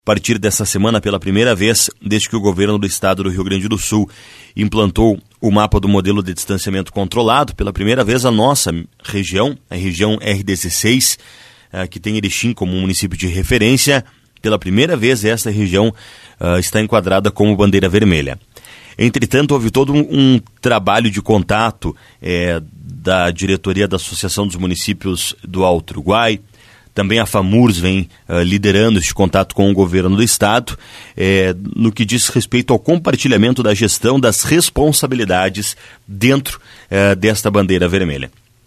A partir dessa semana, pela primeira vez, desde que o governo do estado do Rio Grande do Sul implantou o mapa do modelo de distanciamento controlado, pela primeira vez a nossa região, a região R16, que tem Erechim como município de referência, pela primeira vez esta região está enquadrada como bandeira vermelha. Entretanto, houve todo um trabalho de contato da diretoria da Associação dos Municípios do Alto Uruguai. Também a FAMURS vem liderando este contato com o governo do estado, no que diz respeito ao compartilhamento da gestão das responsabilidades dentro desta bandeira vermelha.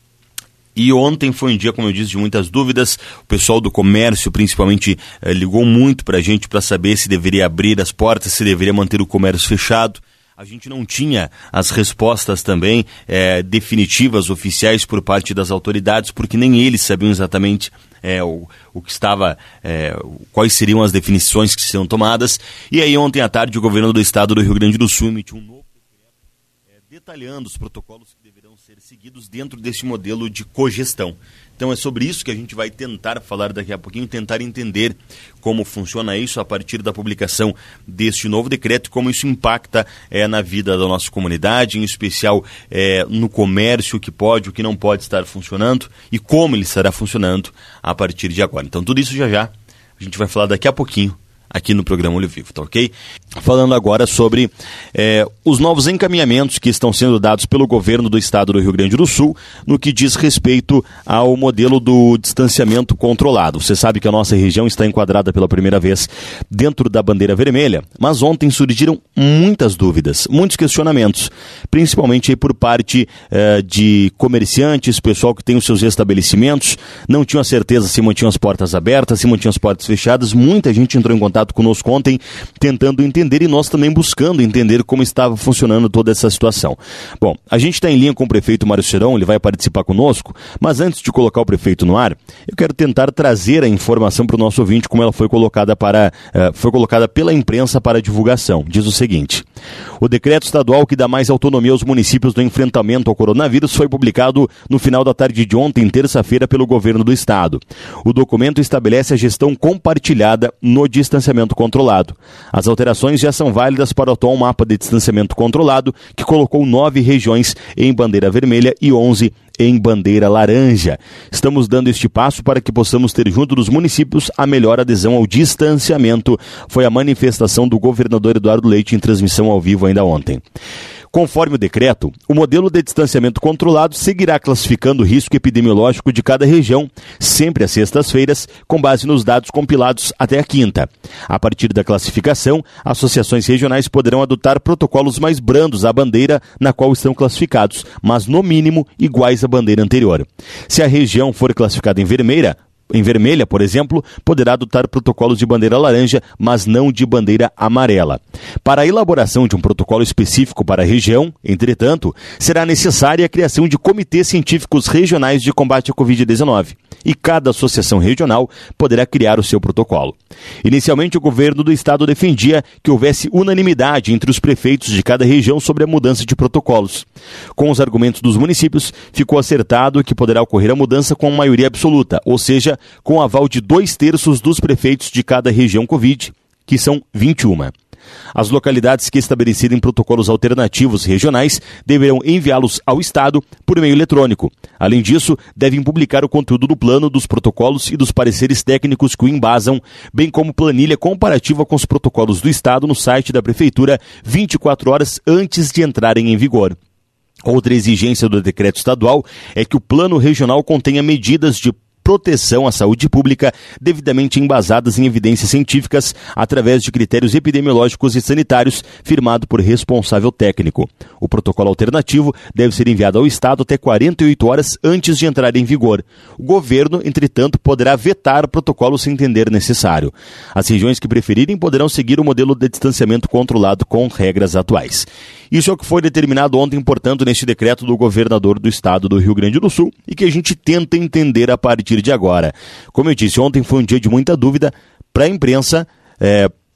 E ontem foi um dia, como eu disse, de muitas dúvidas. O pessoal do comércio, principalmente, ligou muito para a gente para saber se deveria abrir as portas, se deveria manter o comércio fechado. A gente não tinha as respostas também definitivas, oficiais por parte das autoridades, porque nem eles sabiam exatamente o que estava, quais seriam as definições que seriam tomadas. E aí ontem à tarde o governo do estado do Rio Grande do Sul emitiu um novo decreto detalhando os protocolos que deverão ser seguidos dentro deste modelo de cogestão. Então é sobre isso que a gente vai tentar falar daqui a pouquinho, tentar entender como funciona isso a partir da publicação deste novo decreto e como isso impacta na vida da nossa comunidade, em especial no comércio, o que pode, o que não pode estar funcionando e como ele estará funcionando a partir de agora. Então tudo isso já a gente vai falar daqui a pouquinho aqui no programa Olho Vivo, tá ok? Falando agora sobre os novos encaminhamentos que estão sendo dados pelo governo do estado do Rio Grande do Sul no que diz respeito ao modelo do distanciamento controlado. Você sabe que a nossa região está enquadrada pela primeira vez dentro da bandeira vermelha, mas ontem surgiram muitas dúvidas, muitos questionamentos, principalmente aí por parte de comerciantes, pessoal que tem os seus estabelecimentos, não tinham a certeza se mantinham as portas abertas, se mantinham as portas fechadas. Muita gente entrou em contato conosco ontem, tentando entender e nós também buscando entender como estava funcionando toda essa situação. Bom, a gente está em linha com o prefeito Mário Seron, ele vai participar conosco, mas antes de colocar o prefeito no ar, eu quero tentar trazer a informação para o nosso ouvinte como ela foi colocada pela imprensa para divulgação. Diz o seguinte: o decreto estadual que dá mais autonomia aos municípios no enfrentamento ao coronavírus foi publicado no final da tarde de ontem, terça-feira, pelo governo do estado. O documento estabelece a gestão compartilhada no distanciamento controlado. As alterações já são válidas para o atual mapa de distanciamento controlado, que colocou 9 regiões em bandeira vermelha e 11 em bandeira laranja. Estamos dando este passo para que possamos ter junto dos municípios a melhor adesão ao distanciamento, foi a manifestação do governador Eduardo Leite em transmissão ao vivo ainda ontem. Conforme o decreto, o modelo de distanciamento controlado seguirá classificando o risco epidemiológico de cada região, sempre às sextas-feiras, com base nos dados compilados até a quinta. A partir da classificação, associações regionais poderão adotar protocolos mais brandos à bandeira na qual estão classificados, mas no mínimo iguais à bandeira anterior. Se a região for classificada em vermelha, por exemplo, poderá adotar protocolos de bandeira laranja, mas não de bandeira amarela. Para a elaboração de um protocolo específico para a região, entretanto, será necessária a criação de comitês científicos regionais de combate à Covid-19, e cada associação regional poderá criar o seu protocolo. Inicialmente, o governo do estado defendia que houvesse unanimidade entre os prefeitos de cada região sobre a mudança de protocolos. Com os argumentos dos municípios, ficou acertado que poderá ocorrer a mudança com maioria absoluta, ou seja, com o aval de 2/3 dos prefeitos de cada região Covid, que são 21. As localidades que estabelecerem protocolos alternativos regionais deverão enviá-los ao Estado por meio eletrônico. Além disso, devem publicar o conteúdo do plano, dos protocolos e dos pareceres técnicos que o embasam, bem como planilha comparativa com os protocolos do Estado no site da Prefeitura 24 horas antes de entrarem em vigor. Outra exigência do decreto estadual é que o plano regional contenha medidas de proteção à saúde pública devidamente embasadas em evidências científicas através de critérios epidemiológicos e sanitários firmado por responsável técnico. O protocolo alternativo deve ser enviado ao Estado até 48 horas antes de entrar em vigor. O governo, entretanto, poderá vetar o protocolo se entender necessário. As regiões que preferirem poderão seguir o modelo de distanciamento controlado com regras atuais. Isso é o que foi determinado ontem, portanto, neste decreto do governador do estado do Rio Grande do Sul e que a gente tenta entender a partir de agora. Como eu disse, ontem foi um dia de muita dúvida para a imprensa,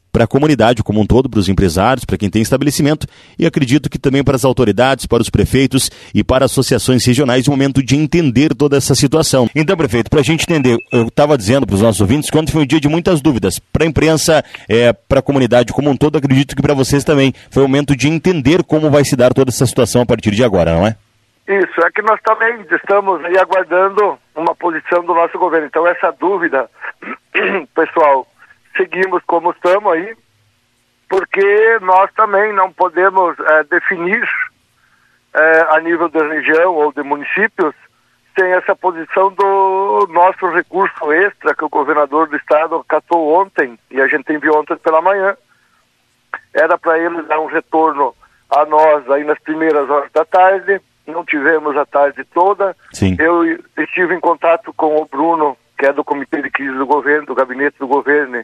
para a comunidade como um todo, para os empresários, para quem tem estabelecimento, e acredito que também para as autoridades, para os prefeitos e para associações regionais, o momento de entender toda essa situação. Então, prefeito, para a gente entender, eu estava dizendo para os nossos ouvintes que ontem foi um dia de muitas dúvidas. Para a imprensa, para a comunidade como um todo, acredito que para vocês também foi o momento de entender como vai se dar toda essa situação a partir de agora, não é? Isso, é que nós também estamos aí aguardando uma posição do nosso governo. Então, essa dúvida, pessoal, seguimos como estamos aí, porque nós também não podemos definir a nível da região ou de municípios sem essa posição do nosso recurso extra que o governador do estado catou ontem, e a gente enviou ontem pela manhã. Era para ele dar um retorno a nós aí nas primeiras horas da tarde, não tivemos a tarde toda. Sim. Eu estive em contato com o Bruno, que é do Comitê de Crise do Governo, do Gabinete do Governo,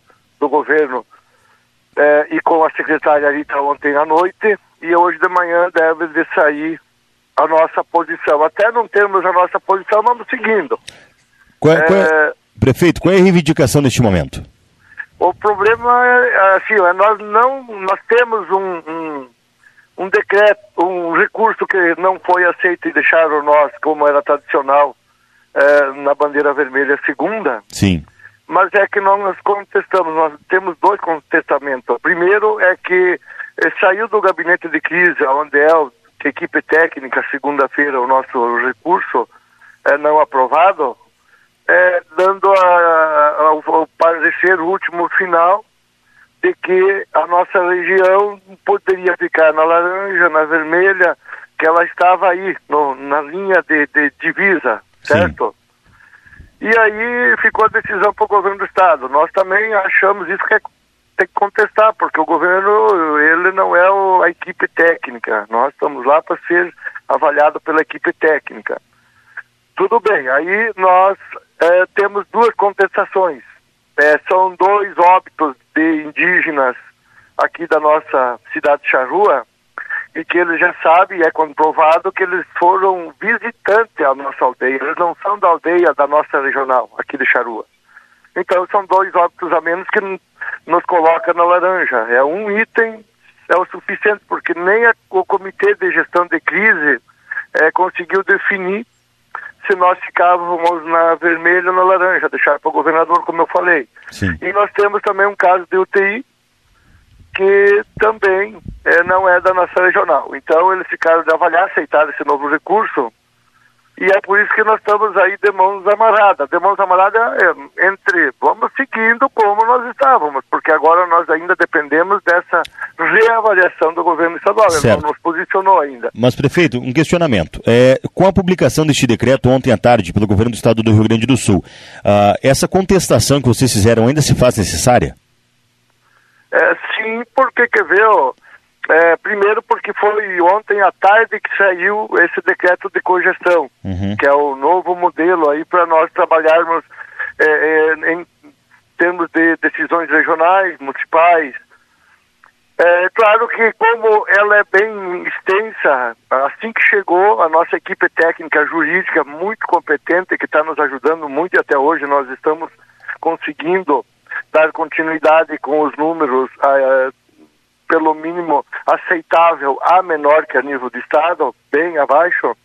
e com a secretária Rita ontem à noite, e hoje de manhã deve de sair a nossa posição. Até não termos a nossa posição, vamos seguindo. Prefeito, qual é a reivindicação neste momento? O problema é assim, nós temos um decreto, um recurso que não foi aceito e deixaram nós, como era tradicional, na bandeira vermelha segunda. Sim. Mas é que nós contestamos, nós temos dois contestamentos. O primeiro é que saiu do gabinete de crise, onde é a equipe técnica, segunda-feira, o nosso recurso não aprovado, dando o parecer último final de que a nossa região poderia ficar na laranja, na vermelha, que ela estava aí, na linha de divisa, certo? Sim. E aí ficou a decisão para o governo do estado. Nós também achamos isso que tem que contestar, porque o governo, ele não é a equipe técnica. Nós estamos lá para ser avaliado pela equipe técnica. Tudo bem, aí nós temos duas contestações. São 2 óbitos de indígenas aqui da nossa cidade de Charrua, e que eles já sabem, é comprovado, que eles foram visitantes à nossa aldeia. Eles não são da aldeia da nossa regional, aqui de Charrua. Então são 2 óbitos a menos que nos coloca na laranja. É um item, é o suficiente, porque nem o Comitê de Gestão de Crise conseguiu definir se nós ficávamos na vermelha ou na laranja, deixar para o governador, como eu falei. Sim. E nós temos também um caso de UTI, que também não é da nossa regional. Então eles ficaram de avaliar, aceitaram esse novo recurso, e é por isso que nós estamos aí de mãos amarradas. De mãos amarradas vamos seguindo como nós estávamos, porque agora nós ainda dependemos dessa reavaliação do governo estadual. Ele não nos posicionou ainda. Mas, prefeito, um questionamento. Com a publicação deste decreto ontem à tarde pelo governo do estado do Rio Grande do Sul, essa contestação que vocês fizeram ainda se faz necessária? Sim, porque quer ver, primeiro porque foi ontem à tarde que saiu esse decreto de cogestão, que é o novo modelo aí para nós trabalharmos em termos de decisões regionais, municipais. Claro que como ela é bem extensa, assim que chegou, a nossa equipe técnica jurídica muito competente, que está nos ajudando muito, e até hoje nós estamos conseguindo dar continuidade com os números pelo mínimo aceitável a menor que a nível de estado, bem abaixo,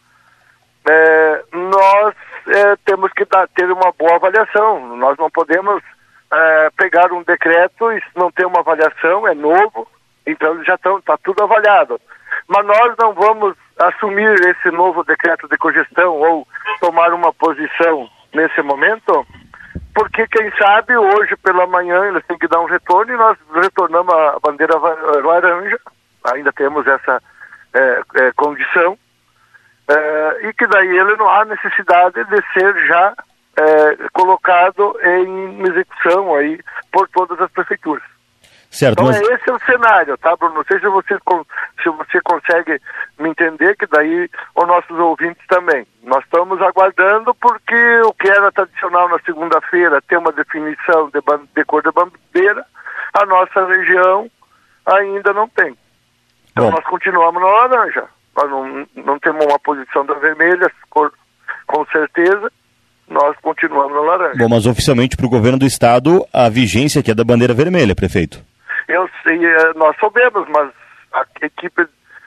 nós temos que ter uma boa avaliação. Nós não podemos pegar um decreto e não ter uma avaliação, é novo, então já está tudo avaliado. Mas nós não vamos assumir esse novo decreto de cogestão ou tomar uma posição nesse momento, porque quem sabe hoje pela manhã eles têm que dar um retorno e nós retornamos a bandeira laranja, ainda temos essa condição, e que daí ele não há necessidade de ser já colocado em execução aí por todas as prefeituras. Certo, então esse é o cenário, tá, Bruno? Não sei se você consegue me entender, que daí os nossos ouvintes também. Nós estamos aguardando porque o que era tradicional na segunda-feira, ter uma definição de cor de bandeira, a nossa região ainda não tem. Então nós continuamos na laranja. Nós não temos uma posição da vermelha, com certeza, nós continuamos na laranja. Bom, mas oficialmente para o governo do estado, a vigência que é da bandeira vermelha, prefeito. Nós soubemos, mas a equipe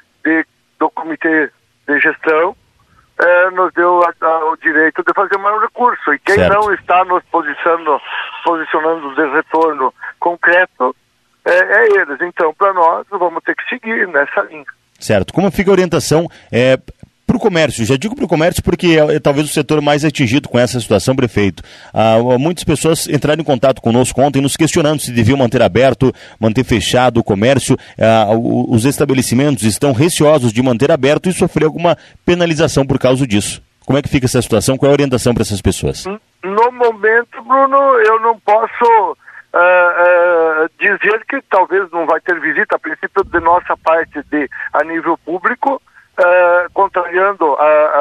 do comitê de gestão nos deu o direito de fazer mais um recurso. E quem não está nos posicionando de retorno concreto é eles. Então, para nós, vamos ter que seguir nessa linha. Certo. Como fica a orientação para o comércio? Já digo para o comércio porque é talvez o setor mais atingido com essa situação, prefeito. Muitas pessoas entraram em contato conosco ontem nos questionando se deviam manter aberto, manter fechado o comércio. Os estabelecimentos estão receosos de manter aberto e sofrer alguma penalização por causa disso. Como é que fica essa situação? Qual é a orientação para essas pessoas? No momento, Bruno, eu não posso dizer que talvez não vai ter visita, a princípio de nossa parte a nível público, contrariando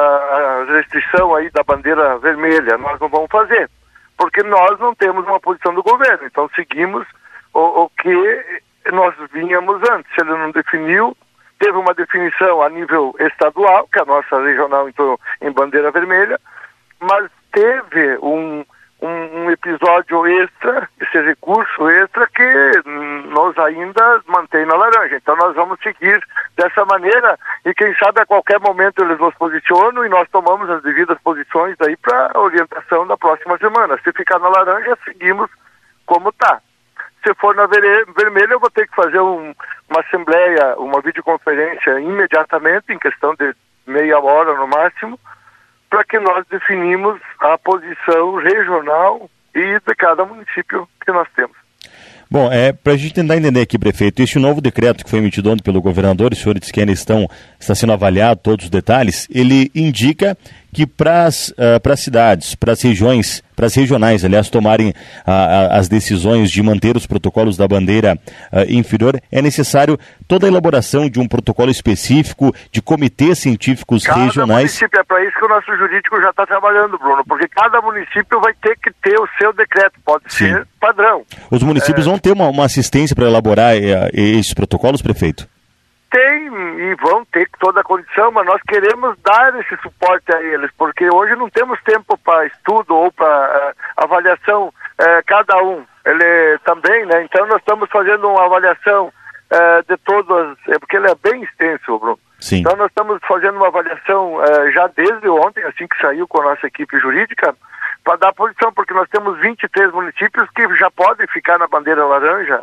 a restrição aí da bandeira vermelha. Nós não vamos fazer, porque nós não temos uma posição do governo, então seguimos o que nós vínhamos antes. Se ele não definiu, teve uma definição a nível estadual, que a nossa regional entrou em bandeira vermelha, mas teve um episódio extra, esse recurso extra que nos ainda mantém na laranja. Então nós vamos seguir dessa maneira e quem sabe a qualquer momento eles nos posicionam e nós tomamos as devidas posições aí para a orientação da próxima semana. Se ficar na laranja, seguimos como está. Se for na vermelha, eu vou ter que fazer uma assembleia, uma videoconferência imediatamente, em questão de meia hora no máximo, para que nós definimos a posição regional e de cada município que nós temos. Bom, para a gente tentar entender aqui, prefeito, este novo decreto que foi emitido ontem pelo governador, o senhor disse que ainda está sendo avaliado todos os detalhes, ele indica que para as cidades, para as regiões, para as regionais, aliás, tomarem as decisões de manter os protocolos da bandeira inferior, é necessário toda a elaboração de um protocolo específico, de comitês científicos regionais. Cada município, é para isso que o nosso jurídico já está trabalhando, Bruno, porque cada município vai ter que ter o seu decreto, pode ser padrão. Os municípios vão ter uma assistência para elaborar esses protocolos, prefeito? Tem e vão ter toda a condição, mas nós queremos dar esse suporte a eles, porque hoje não temos tempo para estudo ou para avaliação, cada um. Ele também, né? Então nós estamos fazendo uma avaliação de todas, porque ele é bem extenso, Bruno. Sim. Então nós estamos fazendo uma avaliação já desde ontem, assim que saiu com a nossa equipe jurídica, para dar posição, porque nós temos 23 municípios que já podem ficar na bandeira laranja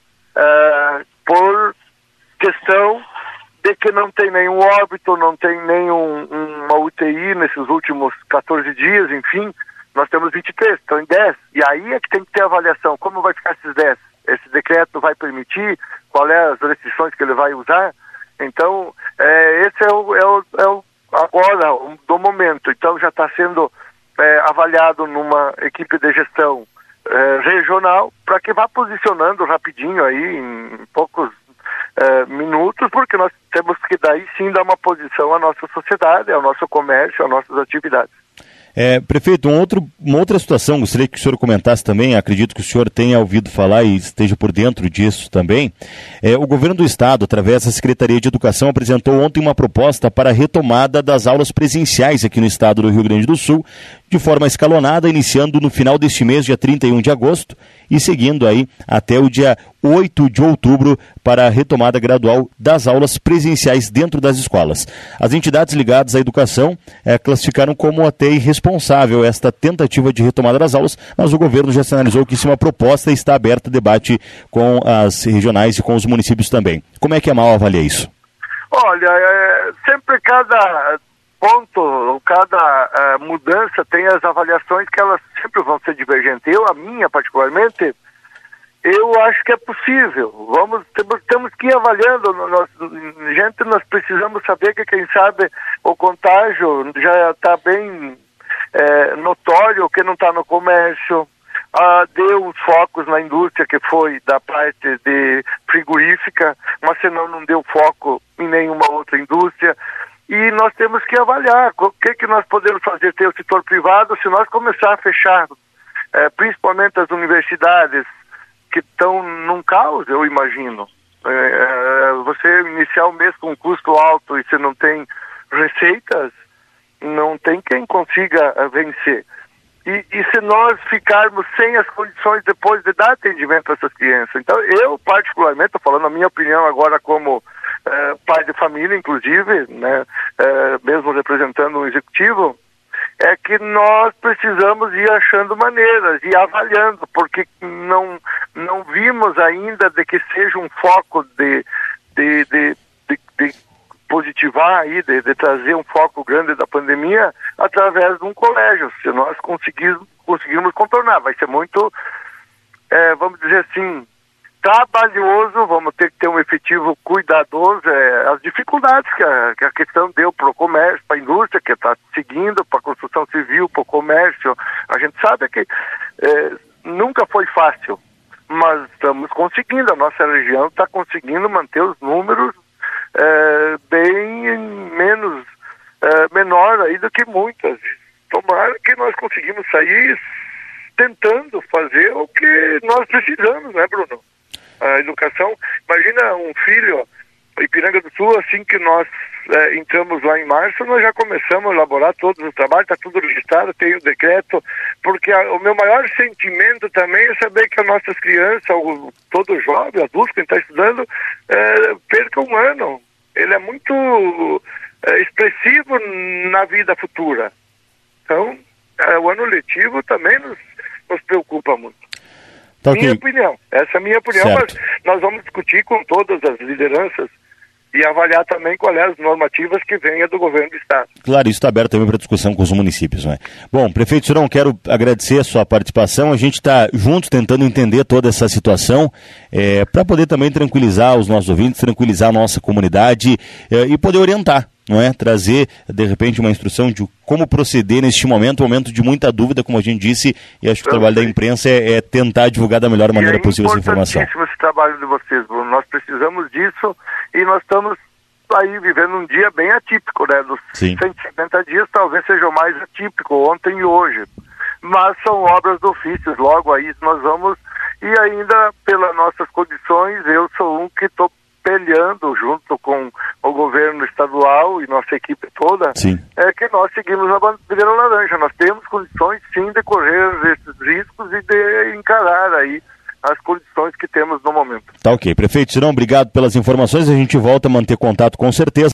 por questão de que não tem nenhum óbito, não tem uma UTI nesses últimos 14 dias, enfim, nós temos 23, estão em 10, e aí é que tem que ter avaliação, como vai ficar esses 10? Esse decreto vai permitir, qual é as restrições que ele vai usar? Então, esse é o agora, do momento, então já está sendo avaliado numa equipe de gestão regional, para que vá posicionando rapidinho aí, em poucos minutos, porque nós temos que daí sim dar uma posição à nossa sociedade, ao nosso comércio, às nossas atividades. Prefeito, uma outra situação, gostaria que o senhor comentasse também, acredito que o senhor tenha ouvido falar e esteja por dentro disso também. O governo do estado, através da Secretaria de Educação, apresentou ontem uma proposta para a retomada das aulas presenciais aqui no estado do Rio Grande do Sul, de forma escalonada, iniciando no final deste mês, dia 31 de agosto, e seguindo aí até o dia 8 de outubro para a retomada gradual das aulas presenciais dentro das escolas. As entidades ligadas à educação classificaram como até irresponsável esta tentativa de retomada das aulas, mas o governo já sinalizou que isso é uma proposta e está aberta a debate com as regionais e com os municípios também. Como é que a MAU avalia isso? Olha, sempre cada ponto, cada mudança tem as avaliações que elas sempre vão ser divergentes. A minha particularmente, eu acho que é possível. Temos que ir avaliando. Nós precisamos saber que, quem sabe, o contágio já está bem notório, que não está no comércio. Deu os focos na indústria, que foi da parte de frigorífica, mas senão não deu foco em nenhuma outra indústria. E nós temos que avaliar o que nós podemos fazer. Ter o setor privado, se nós começar a fechar, principalmente as universidades, que estão num caos, eu imagino. Você iniciar o mês com um custo alto e você não tem receitas, não tem quem consiga vencer. E se nós ficarmos sem as condições depois de dar atendimento a essas crianças? Então, eu particularmente, estou falando a minha opinião agora como pai de família, inclusive, né, mesmo representando o executivo, é que nós precisamos ir achando maneiras, ir avaliando, porque não vimos ainda de que seja um foco de positivar aí, de trazer um foco grande da pandemia através de um colégio. Se nós conseguirmos contornar, vai ser muito, vamos dizer assim, trabalhoso, vamos ter que ter um efetivo cuidadoso, as dificuldades que a questão deu para o comércio, para a indústria que está seguindo, para a construção civil, para o comércio. A gente sabe que nunca foi fácil, mas estamos conseguindo, a nossa região está conseguindo manter os números bem menor aí do que muitas. Tomara que nós conseguimos sair tentando fazer o que nós precisamos, né, Bruno? A educação, imagina um filho, Ipiranga do Sul, assim que nós entramos lá em março, nós já começamos a elaborar todos os trabalhos, está tudo registrado, tem o decreto, porque o meu maior sentimento também é saber que as nossas crianças, todo jovem, adulto que está estudando, perca um ano. Ele é muito expressivo na vida futura. Então, o ano letivo também nos preocupa muito. Tá, minha opinião, essa é a minha opinião, certo. Mas nós vamos discutir com todas as lideranças e avaliar também quais as normativas que venham do governo do estado. Claro, isso está aberto também para discussão com os municípios, não é? Bom, prefeito Cirão, quero agradecer a sua participação, a gente está juntos tentando entender toda essa situação, para poder também tranquilizar os nossos ouvintes, tranquilizar a nossa comunidade e poder orientar, não é? Trazer, de repente, uma instrução de como proceder neste momento, um momento de muita dúvida, como a gente disse, e acho que o trabalho da imprensa é tentar divulgar da melhor maneira possível essa informação. É importantíssimo esse trabalho de vocês, Bruno. Nós precisamos disso e nós estamos aí vivendo um dia bem atípico, né? Dos 150 dias talvez seja o mais atípico, ontem e hoje. Mas são obras do ofício, logo aí nós vamos, e ainda pelas nossas condições, eu sou um que estou peleando junto com o governo estadual e nossa equipe toda, que nós seguimos a bandeira laranja. Nós temos condições sim de correr esses riscos e de encarar aí as condições que temos no momento. Tá ok. Prefeito Cirão, obrigado pelas informações, a gente volta a manter contato com certeza.